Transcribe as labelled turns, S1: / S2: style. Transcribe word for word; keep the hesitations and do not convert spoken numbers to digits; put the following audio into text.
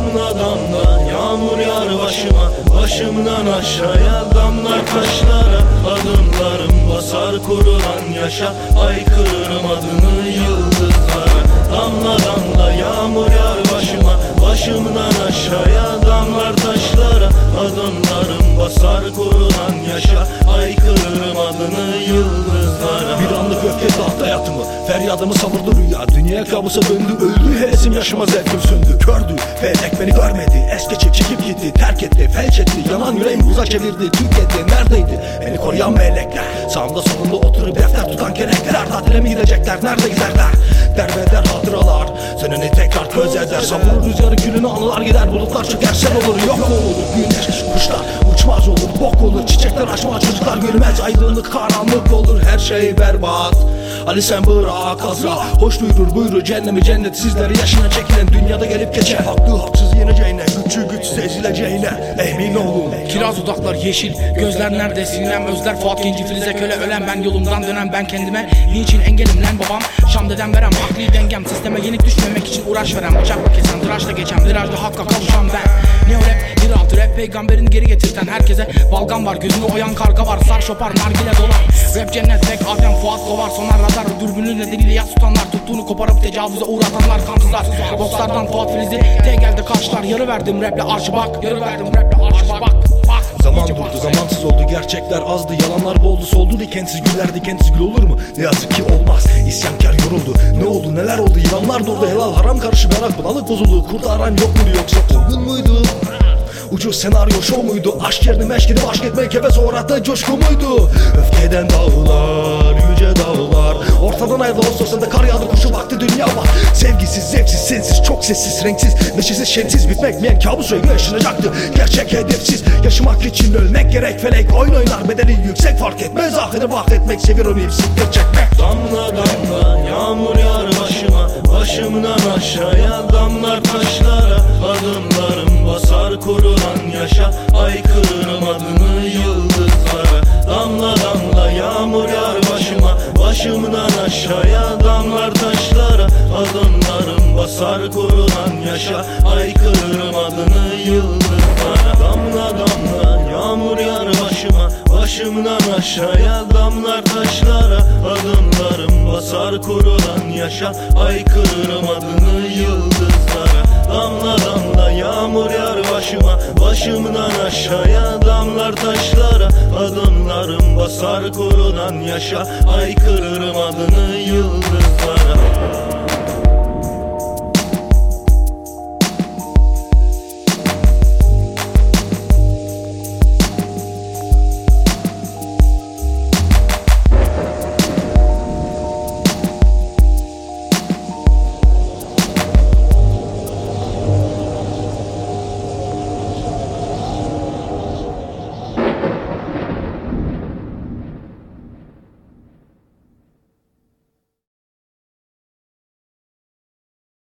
S1: Damla damla yağmur yağar başıma, başımdan aşağıya damlar taşlara. Adımlarım basar kurulan yaşa, aykırırım adını yıldızlara. Damla damla yağmur yağar başıma, başımdan aşağıya damlar taşlara. Adımlarım basar kurulan yaşa, aykırırım adını yıldızlara.
S2: Bir anlık öfke dağıttı hayatımı, feryadımı savurdu rüya. Dünya kabusa döndü, öldü hevesim, yaşıma zevkim söndü. Kördü, felek beni görmedi, es geçip çekip gitti. Terk etti, felç etti, yanan yüreğimi uzak çevirdi. Tüketti, neredeydi beni koruyan melekler? Sağımda solumda oturup defter tutan kelekler. Tatile mi gidecekler, nerede gizerler? Derbeder hatıralar, seninle tekrar köz eder. Savurur rüzgarı gülünü anılar gider. Bulutlar çöker sen olur, yok olur. Güneş, kuşlar uçmaz olur, bok olur. Çiçekler açmaz, çocuklar gülmez. Aydınlık karanlık olur, her şey berbat. Ali sen bırak azra, hoş duyurur buyurur cennemi cennet. Sizleri yaşına çekilen dünyada gelip geçen, haklı haksız yeneceğine, güçlü güçsüz ezileceğine emin olun.
S3: Kiraz dudaklar yeşil, gözler nerede sinem özler. Fuat Genci Filiz'e köle ölen ben, yolumdan dönen ben kendime. Niçin engelim lan babam, Şam dedem verem. Akli dengem sisteme yenik düşmemek için uğraş veren. Bıçakla kesen tıraşla geçen virajda hakka kavuşan ben. Neo rap, bir altı rap, peygamberini geri getirten herkese. Balgam var, gözünü oyan karga var, sar şopar nargile dolar. Rap cennet tek Adem Fuat kovar, sonar radar. Dürbünün nedeniyle yas tutanlar, tuttuğunu koparıp tecavüze uğratanlar kansızlar. Bokslardan Fuat Filiz'i T geldi karşılar. Yarı verdim raple arşı bak, yarı verdim raple arşı bak, bak, bak.
S2: Zaman durdu, zamansız oldu, gerçekler azdı. Yalanlar boldu, soldu, dikensiz güller dikensiz gül olur mu? Ne yazık ki olmaz, isyankar yoruldu. Ne oldu, neler oldu, yılanlar durdu. Helal haram karşı merak, bunalık bozuldu. Kurda aran yok muydu, yoksa oyun muydu? Ucuz senaryo şov muydu? Aşk yerini meşk edip aşk etmek heves uğrattı, coşku muydu? Öfkeden dağlar, yüce dağlar ortadan ayrıldı, Ağustos'ta kar yağdı, kuşu vakti dünya var. Sevgisiz, zevksiz, sensiz, çok sessiz, renksiz, neşesiz, şensiz, bitmekmeyen kabus öyle yaşanacaktı. Gerçek hedefsiz, yaşamak için ölmek gerek. Felek oyun oynar, bedeli yüksek, fark etmez. Ahire vak etmek, sevir onu ipsiktir çekmek.
S1: Damla damla yağmur yağar başıma, başımdan aşağıya damlar taşlara. Adımlarım basar kurulan yaşa, aykırırım adını yıldızlara. Damla damla yağmur yağar başıma, başımdan aşağıya damlar taşlara. Adımlarım basar kurulan yaşa, aykırırım adını yıldızlara. Damla damla yağmur yağar başıma, başımdan aşağıya damlar taşlara. Adımlarım basar kurulan yaşa, aykırırım adını yıldızlara. Damla damla yağmur yağar başıma, başımdan aşağıya damlar taşlara. Adımlarım basar kurulan yaşa, aykırırım adını yıldızlara.